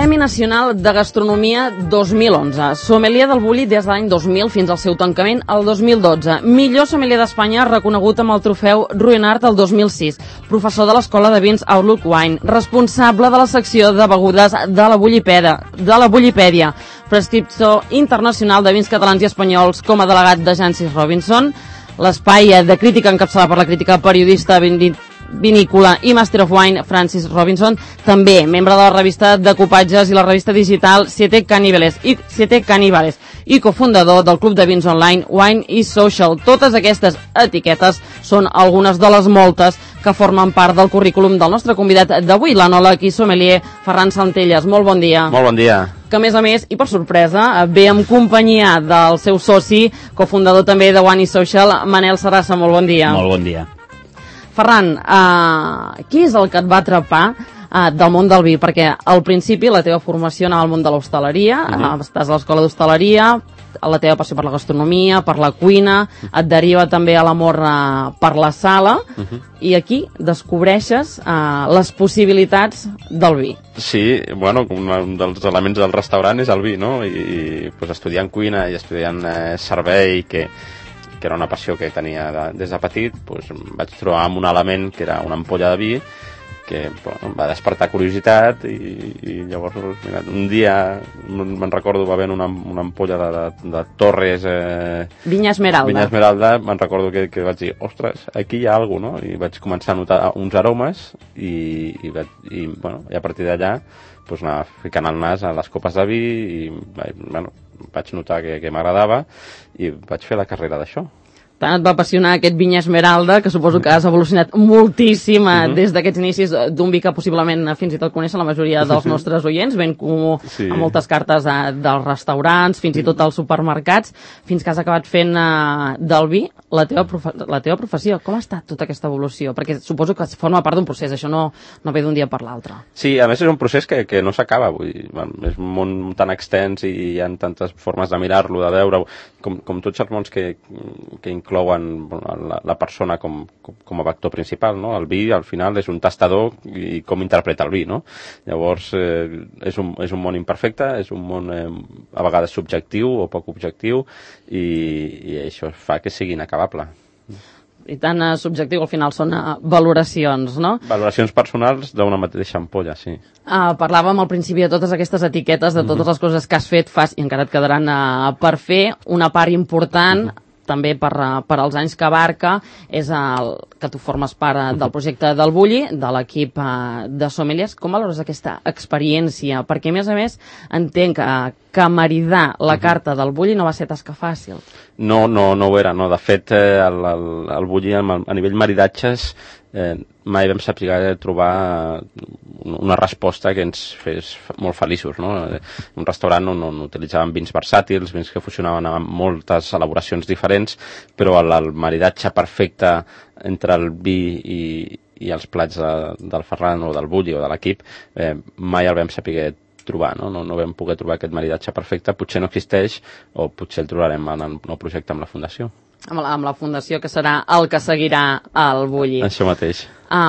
Premi Nacional de Gastronomia 2011. Sommelier del Bulli des de l'any 2000 fins al seu tancament el 2012. Millor sommelier d'Espanya reconegut amb el trofeu Ruinart el 2006. Professor de l'Escola de Vins Outlook Wine. Responsable de la secció de begudes de la Bullipèdia. Prescriptor internacional de vins catalans i espanyols com a delegat de Jancis Robinson. L'espai de crítica encapçalat per la crítica periodista vinícola i Master of Wine Francis Robinson, també membre de la revista de copatges i la revista digital Siete Caníbales i cofundador del club de vins online Wine is Social. Totes aquestes etiquetes són algunes de les moltes que formen part del currículum del nostre convidat d'avui, l'enòleg i sommelier Ferran Centelles. Molt bon dia. Molt bon dia. Que a més, i per sorpresa, ve en companyia del seu soci, cofundador també de Wine is Social, Manel Sarassa. Molt bon dia. Molt bon dia. Ferran, qui és el que et va atrapar del món del vi? Perquè al principi la teva formació anava al món de l'hostaleria, estàs a l'escola d'hostaleria, la teva passió per la gastronomia, per la cuina, et deriva també a l'amor per la sala, i aquí descobreixes les possibilitats del vi. Sí, bueno, un dels elements del restaurant és el vi, no? I pues, estudiant cuina i estudiant servei, que era una passió que tenia des de petit, doncs vaig trobar un element que era una ampolla de vi que em va despertar curiositat i llavors mira, un dia me'n recordo va haver una ampolla de Torres Vinya Esmeralda, me'n recordo que vaig dir, ostres, aquí hi ha alguna cosa, no? I vaig començar a notar uns aromes i a partir d'allà doncs anar ficant el nas a les copes de vi i vaig notar que m'agradava i vaig fer la carrera d'això. Tant et va apassionar aquest Vinya Esmeralda, que suposo que has evolucionat moltíssim des d'aquests inicis d'un vi que possiblement fins i tot coneixen la majoria dels nostres oients, ben comú a moltes cartes dels restaurants, fins i tot als supermercats, fins que has acabat fent del vi la teva professió. Com ha estat tota aquesta evolució? Perquè suposo que forma part d'un procés, això no ve d'un dia per l'altre. Sí, a més és un procés que no s'acaba, és un món tan extens i hi ha tantes formes de mirar-lo, de veure-ho, com tots els mons que inclouen la persona com a vector principal, no? El vi al final és un tastador i com interpreta el vi, no? Llavors és un món imperfecte, és un món a vegades subjectiu o poc objectiu i això fa que sigui inacabable. I tan subjectiu al final són valoracions, no? Valoracions personals d'una mateixa ampolla, sí. Parlàvem al principi de totes aquestes etiquetes, de totes les coses que has fet, fas i encara et quedaran per fer. Una part important també per als anys que abarca és que tu formes part del projecte del Bulli, de l'equip de sommeliers. Com valores aquesta experiència? Perquè, a més, entenc que maridar la carta del Bulli no va ser tasca fàcil. No ho era, no. De fet, el Bulli a nivell maridatges mai vam saber trobar una resposta que ens fes molt feliços, no? Un restaurant on utilitzàvem vins versàtils, vins que fusionaven amb moltes elaboracions diferents, però el maridatge perfecte entre el vi i els plats del Ferran o del Bulli o de l'equip mai el vam saber trobar, no? No vam poder trobar aquest maridatge perfecte, potser no existeix o potser el trobarem en el nou projecte amb la Fundació. Amb la Fundació, que serà el que seguirà el Bulli. Això mateix.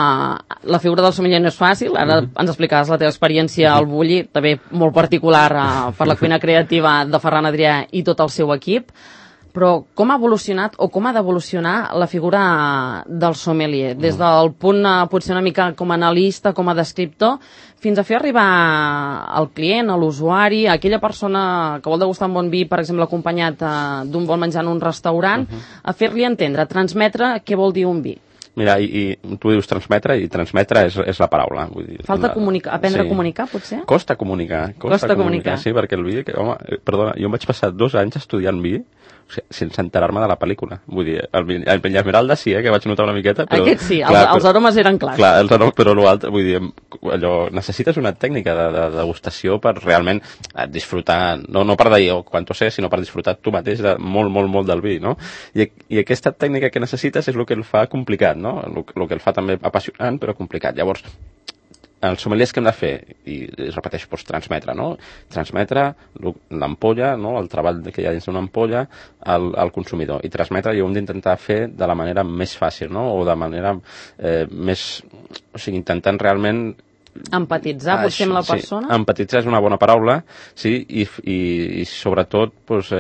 La figura del sommelier no és fàcil, ara ens explicaràs la teva experiència al Bulli, també molt particular per la cuina creativa de Ferran Adrià i tot el seu equip, però com ha evolucionat o com ha d'evolucionar la figura del sommelier, des del punt potser una mica com a analista, com a descriptor, fins a fer arribar al client, a l'usuari, a aquella persona que vol degustar un bon vi, per exemple, acompanyat d'un bon menjar en un restaurant, a fer-li entendre, transmetre què vol dir un vi. Mira, i tu dius transmetre, i transmetre és la paraula. Vull dir, falta aprendre a comunicar, potser? Costa comunicar. Sí, perquè el vi... Home, perdona, jo em vaig passar 2 anys estudiant vi sense enterar-me de la pel·lícula. Vull dir, el Vinya Esmeralda sí, que vaig notar una miqueta, però... Aquest sí, els aromes eren clars. Clar, els aromes, però l'altre, vull dir, allò, necessites una tècnica de degustació per realment disfrutar, no per dir quanto sé, sinó per disfrutar tu mateix de molt del vi, no? I aquesta tècnica que necessites és el que el fa complicat, no? El que el fa també apassionant, però complicat. Llavors, els sommeliers que hem de fer, i es repeteix, transmetre, no? Transmetre l'ampolla, no? El treball que hi ha dins d'una ampolla al consumidor. I transmetre i ho hem d'intentar fer de la manera més fàcil, no? O de manera més... O sigui, intentant realment Empatitzar potser amb la persona? Sí, empatitzar és una bona paraula, sí, i sobretot, doncs,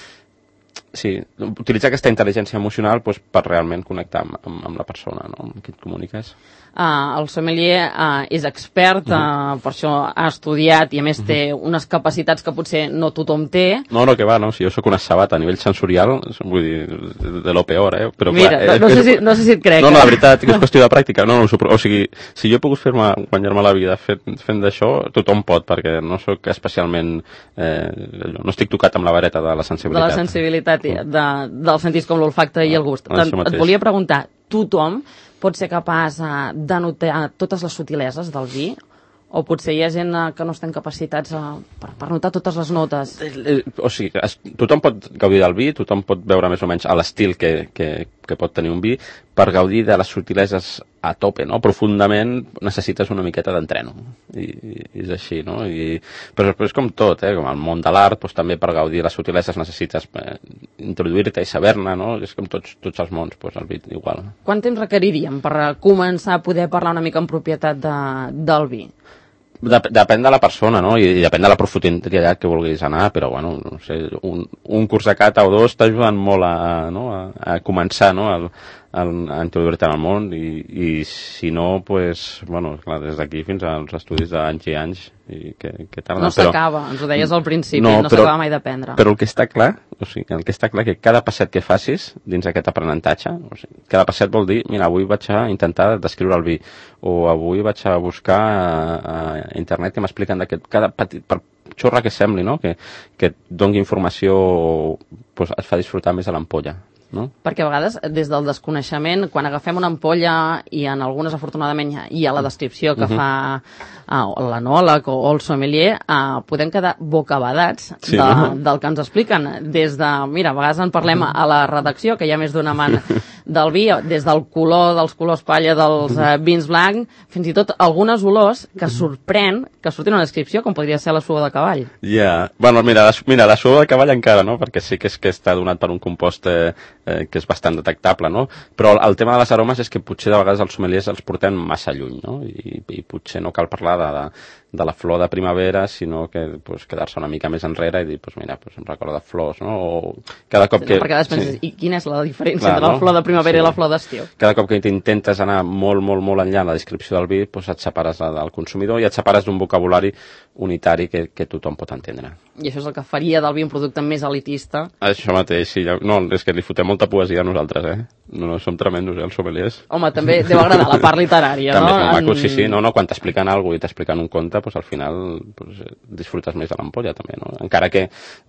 sí, utilitzar aquesta intel·ligència emocional doncs, per realment connectar amb la persona, no? Amb qui et comuniques. El sommelier és expert, per això ha estudiat i a més té unes capacitats que potser no tothom té. No, que va, no, si jo sóc una sabata a nivell sensorial, vull dir, de lo peor, Però, mira, clar, no sé si et crec. No, la veritat, que és qüestió de pràctica. O sigui, si jo he pogut guanyar-me la vida fent d'això, tothom pot, perquè no sóc especialment... no estic tocat amb la vareta de la sensibilitat. De la sensibilitat, dels sentits com l'olfacte i el gust. Et volia preguntar, tothom pot ser capaç de notar totes les subtileses del vi? O potser hi ha gent que no estan capacitats per notar totes les notes? O sigui, tothom pot gaudir del vi, tothom pot veure més o menys l'estil que pot tenir un vi, per gaudir de les subtileses a tope, no? Profundament necessites una miqueta d'entreno. I és així, no? Però és com tot, com el món de l'art, doncs, també per gaudir de les subtileses necessites introduir-te i saber-ne, no? És com tots els mons, doncs, el vi igual. Quant temps requeriríem per començar a poder parlar una mica en propietat del vi? Depèn de la persona, no? I depèn de la profunditat que vulguis anar, però, bueno, no sé, un curs de cata o dos t'ajuden molt a començar, no? A introduir-te en el món i si no, pues, bueno, clar, des d'aquí fins als estudis d'anys i anys que tarden. No s'acaba, ens ho deies al principi, no s'acaba mai d'aprendre. Però el que està clar, que cada passet que facis dins aquest aprenentatge, o sigui, cada passet vol dir, mira, avui vaig a intentar descriure el vi, o avui vaig a buscar a internet que m'expliquen cada petit, per xorra que sembli, no? Que et doni informació, pues, et fa disfrutar més de l'ampolla. No? Perquè a vegades, des del desconeixement, quan agafem una ampolla i en algunes, afortunadament, hi ha la descripció que fa l'enòleg o el sommelier, podem quedar bocabadats del que ens expliquen. Des de, mira, a vegades en parlem a la redacció, que hi ha més d'un amant del vi, des del color, dels colors palla, dels vins blancs, fins i tot algunes olors que sorprèn que surtin una descripció, com podria ser la suor de cavall. Bueno, mira, la suor de cavall encara, no? Perquè sí que està donat per un compost que és bastant detectable, no? Però el tema de les aromes és que potser de vegades els sommeliers els portem massa lluny, no? I potser no cal parlar de la flor de primavera, sinó que pues, quedar-se una mica més enrere i dir, pues, mira, pues, em recorda flors, no? O cada cop que... Perquè penses, i quina és la diferència entre la flor de primavera i la flor d'estiu? Cada cop que intentes anar molt, molt, molt enllà en la descripció del vi, pues, et separes del consumidor i et separes d'un vocabulari unitari que tothom pot entendre. I això és el que faria del vi un producte més elitista? Això mateix, sí. No, és que li fotem molta poesia a nosaltres, No, som tremendos, els sommeliers. Home, també deu agradar la part literària, també no? També és molt maco, sí. No, quan t'expliquen alguna cosa i t'expliquen un conte, pues, al final pues, disfrutes més de l'ampolla, també, no? Encara que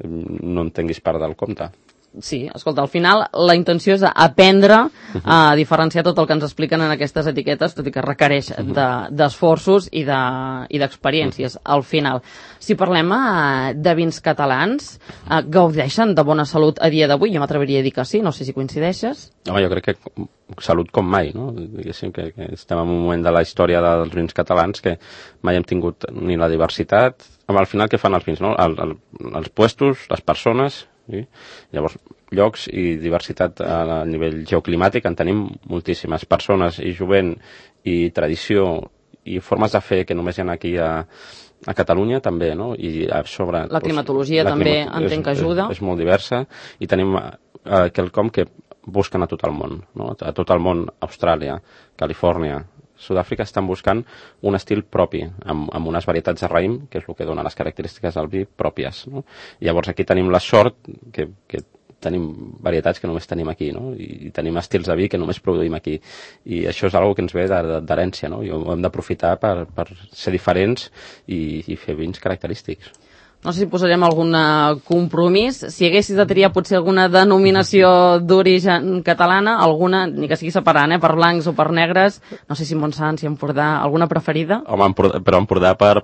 no entenguis part del conte. Sí, escolta, al final la intenció és aprendre a diferenciar tot el que ens expliquen en aquestes etiquetes, tot i que requereix d'esforços i d'experiències, al final. Si parlem de vins catalans, gaudeixen de bona salut a dia d'avui? Jo m'atreviria a dir que sí, no sé si coincideixes. Home, jo crec que salut com mai, no? Diguéssim que estem en un moment de la història dels vins catalans que mai hem tingut ni la diversitat. Al final, què fan els vins, no? Els puestos, les persones... Sí? Llavors, llocs i diversitat a nivell geoclimàtic en tenim moltíssimes, persones i jovent i tradició i formes de fer que només hi ha aquí a Catalunya també, no? I a sobre... La climatologia també entenc que ajuda. És molt diversa i tenim quelcom que busquen a tot el món, no? A tot el món, Austràlia, Califòrnia, Sud-àfrica, estan buscant un estil propi, amb unes varietats de raïm, que és el que dona les característiques del vi pròpies, no? I llavors aquí tenim la sort que tenim varietats que només tenim aquí, no? I tenim estils de vi que només produïm aquí. I això és una que ens ve d'herència, no? I ho hem d'aprofitar per ser diferents i fer vins característics. No sé si posarem algun compromís. Si haguessis de triar potser alguna denominació d'origen catalana, alguna, ni que sigui separant, per blancs o per negres, no sé si Montsant, si Empordà, alguna preferida? Home, però Empordà per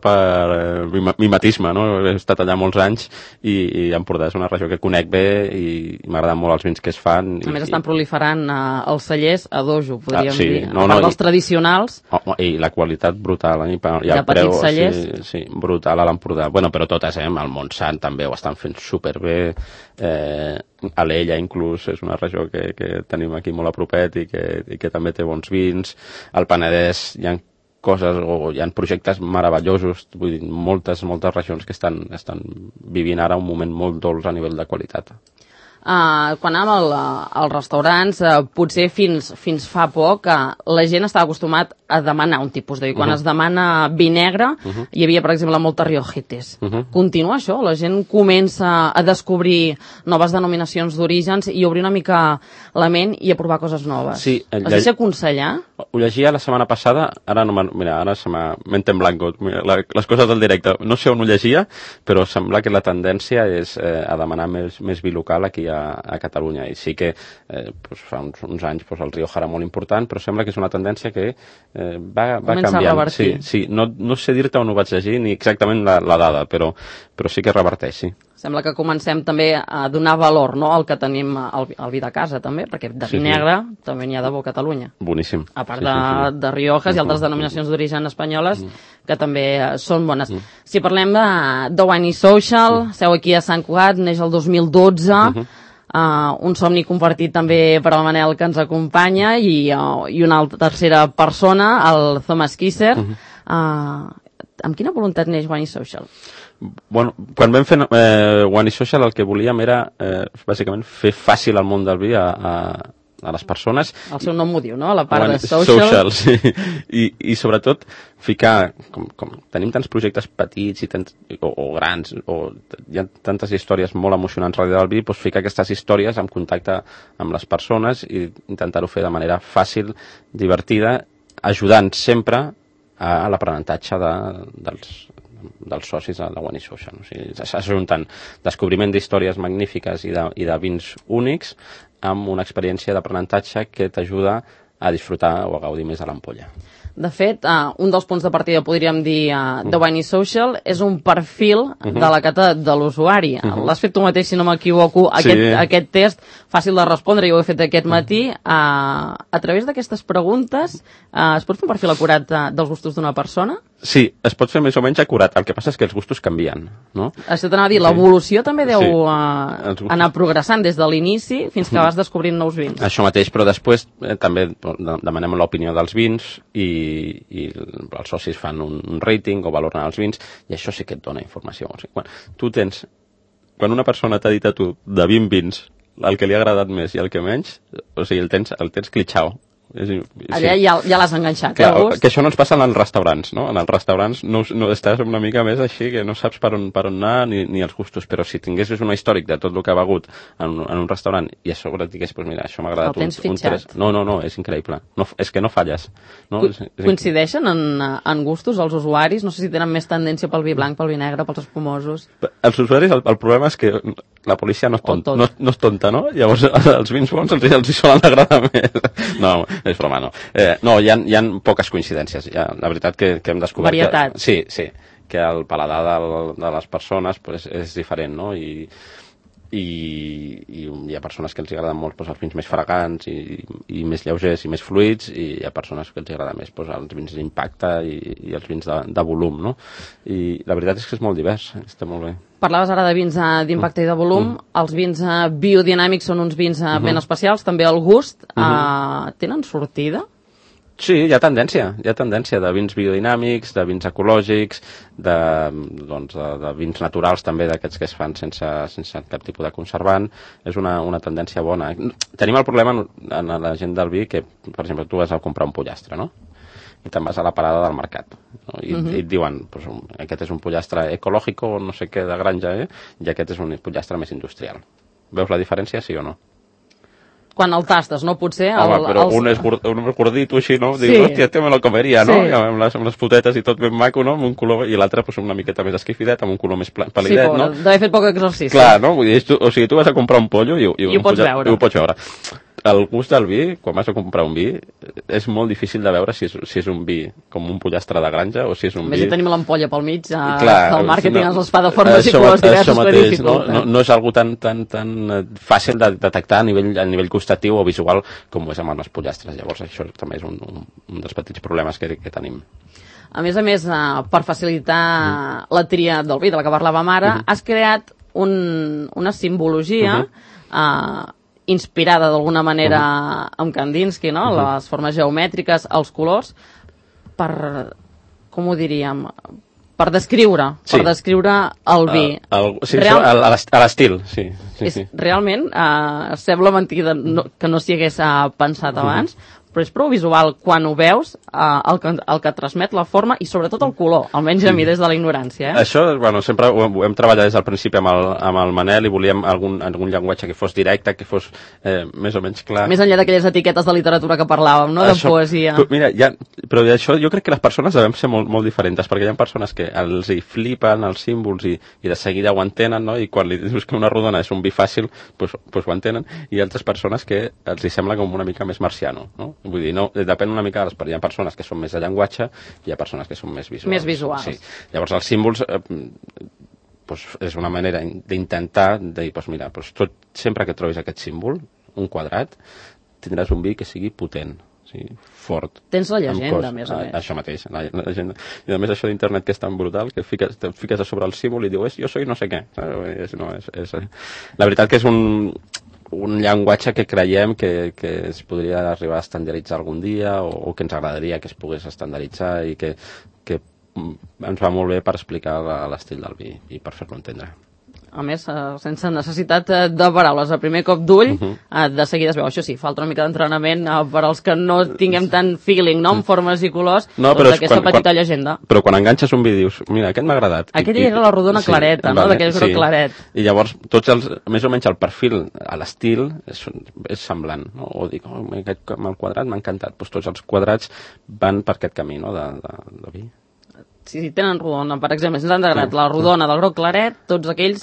mimetisme, no? He estat allà molts anys i Empordà és una regió que conec bé i m'agraden molt els vins que es fan. A més, estan proliferant els cellers a dojo, podríem dir. A part dels tradicionals. I la qualitat brutal. De petits cellers. Sí, brutal a l'Empordà. Bueno, però totes, el Montsant també ho estan fent superbé, Alella inclús és una regió que tenim aquí molt a propet i que també té bons vins. Al Penedès hi ha coses, o hi ha projectes meravellosos, vull dir, moltes regions que estan vivint ara un moment molt dolç a nivell de qualitat. Quan anàvem als restaurants, potser fins fa poc, la gent estava acostumat a demanar un tipus de vi. Quan es demana vi negre, hi havia, per exemple, moltes riojites. Continua això? La gent comença a descobrir noves denominacions d'orígens i obrir una mica la ment i a provar coses noves. Sí, es deixa aconsellar? Ho llegia la setmana passada, ara se m'ha ment en blanco, les coses del directe. No sé on ho llegia, però sembla que la tendència és a demanar més vi local aquí a Catalunya, i sí que fa uns anys el Rioja era molt important, però sembla que és una tendència que va canviant. Sí, no sé dir-te on ho vaig llegir ni exactament la dada, però sí que reverteix, sí. Sembla que comencem també a donar valor, no?, al que tenim al vi de casa, també, perquè de vi negre també n'hi ha de bo a Catalunya. Boníssim. A part de Riojas i altres denominacions d'origen espanyoles, que també són bones. Si parlem de Wine is Social, seu aquí a Sant Cugat, neix el 2012, un somni compartit també per al Manel, que ens acompanya, i una tercera persona, el Thomas Kisser. Amb quina voluntat neix Wine is Social? Bueno, quan vam fer Wine is Social, el que volíem era bàsicament fer fàcil el món del vi a les persones. El seu nom ho diu, no?, la part de social. Sí. I sobretot ficar, com tenim tants projectes petits o grans, o hi ha tantes històries molt emocionants darrere del vi, doncs ficar aquestes històries en contacte amb les persones i intentar-ho fer de manera fàcil, divertida, ajudant sempre a l'aprenentatge dels socis de Wine is Social. O sigui, s'ajunten descobriment d'històries magnífiques i de vins únics amb una experiència d'aprenentatge que t'ajuda a disfrutar o a gaudir més de l'ampolla. De fet, un dels punts de partida, podríem dir, de Wine is Social és un perfil de la cata de l'usuari. L'has fet tu mateix, si no m'equivoco, aquest test, fàcil de respondre, jo ho he fet aquest matí. A través d'aquestes preguntes, es pot fer un perfil acurat dels gustos d'una persona? Sí, es pot fer més o menys acurat. El que passa és que els gustos canvien, no? Això t'anava a dir, l'evolució també deu anar progressant des de l'inici fins que vas descobrint nous vins. Això mateix, però després també demanem l'opinió dels vins i els socis fan un rating o valoren els vins, i això sí que et dona informació. O sigui, quan una persona t'ha dit a tu de 20 vins el que li ha agradat més i el que menys, o sigui, el tens clitxau. Allà ja l'has enganxat, clar, que això no ens passa en els restaurants, no? En els restaurants no estàs una mica més així, que no saps per on anar ni els gustos, però si tinguessis un històric de tot el que ha begut en un restaurant i a sobre et digués, doncs mira, això m'ha agradat un 3. No, és increïble. És que no falles. Coincideixen en gustos els usuaris? No sé si tenen més tendència pel vi blanc, pel vi negre, pels espumosos. Els usuaris, el problema és que la policia no és tonta, no? Llavors els vins bons els hi solen agradar més. No, és broma, no. No, hi ha poques coincidències. La veritat que hem descobert... Varietat. Sí, que el paladar de les persones és diferent, no? I hi ha persones que els agraden molt els vins més fragants i més lleugers i més fluids, i hi ha persones que els agraden més els vins d'impacte i els vins de volum, no? I la veritat és que és molt divers, està molt bé. Parlaves ara de vins d'impacte i de volum. Els vins biodinàmics són uns vins ben especials, també el gust. Tenen sortida? Sí, hi ha tendència de vins biodinàmics, de vins ecològics, de vins naturals també, d'aquests que es fan sense cap tipus de conservant. És una tendència bona. Tenim el problema en la gent del vi que, per exemple, tu vas a comprar un pollastre, no? I te'n vas a la parada del mercat, no? I et diuen, aquest és un pollastre ecològic o no sé què de granja, i aquest és un pollastre més industrial. Veus la diferència, sí o no? Quan el tastes, no? Potser... Home, però un és gordito així, no? Dius, hòstia, me lo comeria, no? Amb les potetes i tot ben maco, no? Amb un color... I l'altre una miqueta més esquifidet, amb un color més pal·lidet, no? Sí, d'haver fet poc exercici. Clar, no? O sigui, tu vas a comprar un pollo i ho pots veure. El gust del vi, quan vas a comprar un vi, és molt difícil de veure si és un vi com un pollastre de granja o si és un vi... Més si tenim l'ampolla pel mig, el màrqueting ens les fa de formes i colors diversos, però dificulta. No és algo tan fàcil de detectar a nivell gustatiu o visual com ho és amb els pollastres. Llavors això també és un dels petits problemes que tenim. A més, per facilitar la tria del vi, de la que parlàvem ara, has creat una simbologia inspirada d'alguna manera amb Kandinsky, no? Les formes geomètriques, els colors. com ho diríem, per descriure el vi. Sí, a l'estil, sí. Realment, sembla mentida que no s'hi hagués pensat abans, però és prou visual quan ho veus, el que transmet la forma i sobretot el color, almenys a mi des de la ignorància. Això, sempre ho hem treballat des del principi amb el Manel i volíem algun llenguatge que fos directe, que fos més o menys clar. Més enllà d'aquelles etiquetes de literatura que parlàvem, no? De poesia. Mira, però això jo crec que les persones devem ser molt, molt diferents, perquè hi ha persones que els hi flipen els símbols i de seguida ho entenen, no? I quan li dius que una rodona és un vi fàcil, doncs ho entenen, i hi ha altres persones que els hi sembla com una mica més marciano, no? Vull dir, no, depèn una mica, hi ha persones que són més de llenguatge i hi ha persones que són més visuals. Més visuals. Sí. Llavors, els símbols és una manera d'intentar dir, mira, sempre que trobis aquest símbol, un quadrat, tindràs un vi que sigui potent, fort. Tens la llegenda, més o més. Això mateix, la llegenda. I a més això d'internet que és tan brutal, que te fiques a sobre el símbol i dius, jo soy no sé què. La veritat que és un llenguatge que creiem que es podria arribar a estandarditzar algun dia o que ens agradaria que es pogués estandarditzar i que ens va molt bé per explicar l'estil del vi i per fer-lo entendre. A més, sense necessitat de paraules, a primer cop d'ull, de seguida es veu. Això sí, falta una mica d'entrenament per als que no tinguem tant feeling, no?, amb formes i colors, d'aquesta petita llegenda. Però quan enganxes un vi dius, mira, aquest m'ha agradat. Aquella era la rodona clareta, no?, d'aquell groc claret. I llavors, més o menys el perfil, a l'estil, és semblant, no? O dic, el quadrat m'ha encantat. Doncs tots els quadrats van per aquest camí, no?, de vi. Si tenen rodona, per exemple, si ens han agradat la rodona del groc claret, tots aquells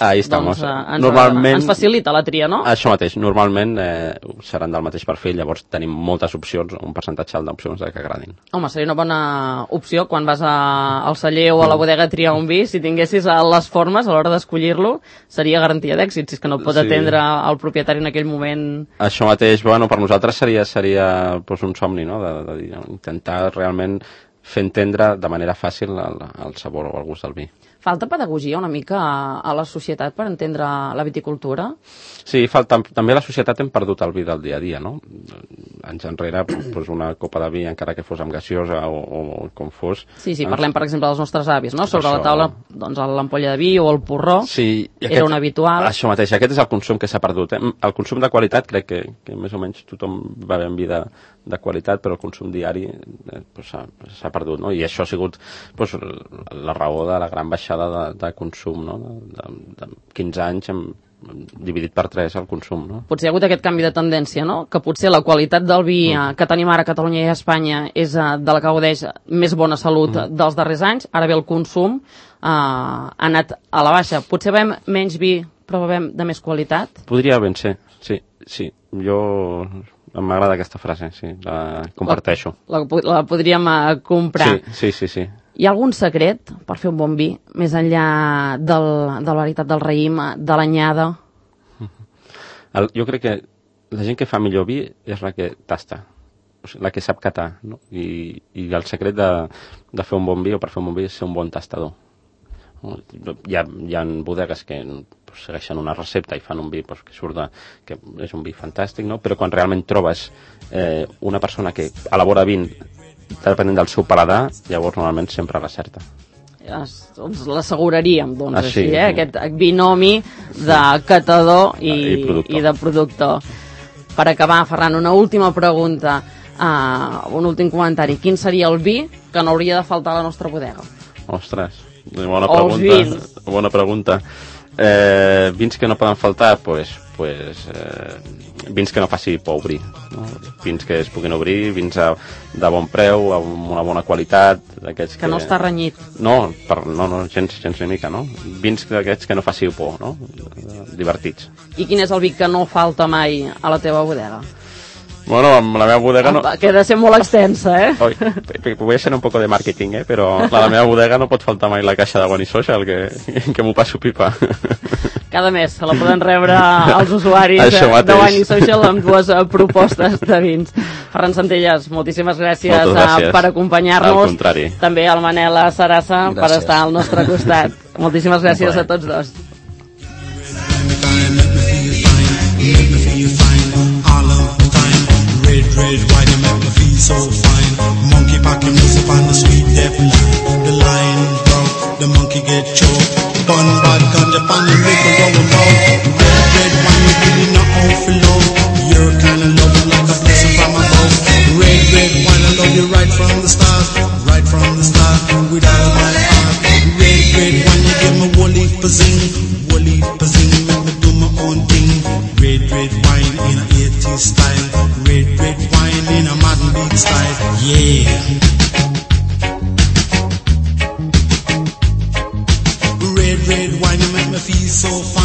ens facilita la tria, no? Això mateix, normalment seran del mateix perfil, llavors tenim moltes opcions, un percentatge alt d'opcions que agradin. Home, seria una bona opció quan vas al celler o a la bodega a triar un vi, si tinguessis les formes a l'hora d'escollir-lo, seria garantia d'èxit, si és que no pot atendre el propietari en aquell moment. Això mateix, per nosaltres seria un somni, no?, intentar realment fer entendre de manera fàcil el sabor o el gust del vi. Falta pedagogia una mica a la societat per entendre la viticultura? Sí, també a la societat hem perdut el vi del dia a dia, no? Anys enrere, una copa de vi, encara que fos amb gaseosa o com fos... Sí, parlem, per exemple, dels nostres avis, no? Sobre la taula, l'ampolla de vi o el porró, era un habitual. Això mateix, aquest és el consum que s'ha perdut. El consum de qualitat, crec que més o menys tothom va ben vi de qualitat, però el consum diari s'ha perdut, no? I això ha sigut la raó de la gran baixada de consum, no? De 15 anys dividit per 3 el consum, no? Potser hi ha hagut aquest canvi de tendència, no? Que potser la qualitat del vi que tenim ara a Catalunya i a Espanya és de la que gaudeix més bona salut dels darrers anys, ara bé el consum ha anat a la baixa. Potser bevem menys vi, però bevem de més qualitat? Podria ben ser, sí. Jo... m'agrada aquesta frase, sí, la comparteixo. La podríem comprar. Sí. Hi ha algun secret per fer un bon vi, més enllà de la varietat del raïm, de l'anyada? Jo crec que la gent que fa millor vi és la que tasta, la que sap catar, no? I el secret de fer un bon vi o per fer un bon vi és ser un bon tastador. Hi ha bodegues que segueixen una recepta i fan un vi que surt que és un vi fantàstic, no? Però quan realment trobes una persona que elabora vi depenent del seu paladar, llavors normalment sempre recerta. L'asseguraríem, així, aquest binomi de catador i de productor. Per acabar, Ferran, una última pregunta, un últim comentari. Quin seria el vi que no hauria de faltar a la nostra bodega? Ostres, bona pregunta. Vins que no poden faltar, vins que no faci por obrir, no? Vins que es puguin obrir, vins de bon preu, amb una bona qualitat, que no està renyit. No, gens ni mica, no? Vins d'aquests que no faci por, no? Divertits. I quin és el vi que no falta mai a la teva bodega? Bueno, amb la meva bodega no... Que ha de ser molt extensa, Voy a ser un poco de marketing, però la meva bodega no pot faltar mai la caixa de Wine Social, que m'ho passo pipa. Cada mes se la poden rebre els usuaris de Wine Social amb 2 propostes de vins. Ferran Centelles, moltíssimes gràcies per acompanyar-nos. Al contrari. També al Manel Sarassa per estar al nostre costat. Moltíssimes gràcies a tots dos. Red, white, and make me feel feel so fine. Monkey packing music on the sweet deaf line. The lion broke, the monkey get choked. Bun bad ganja pan and make a roll about. Red wine, you really not out for love. Your kind of love is like a blessing from above. Red wine, I love you right from the start. Right from the start, with all my heart. Red wine, you give me woolly pazing. Woolly pazing, make me do my own thing. Red wine in a 80s style. Red wine in a modern beat style. Yeah. Red wine, you make me feel so fine.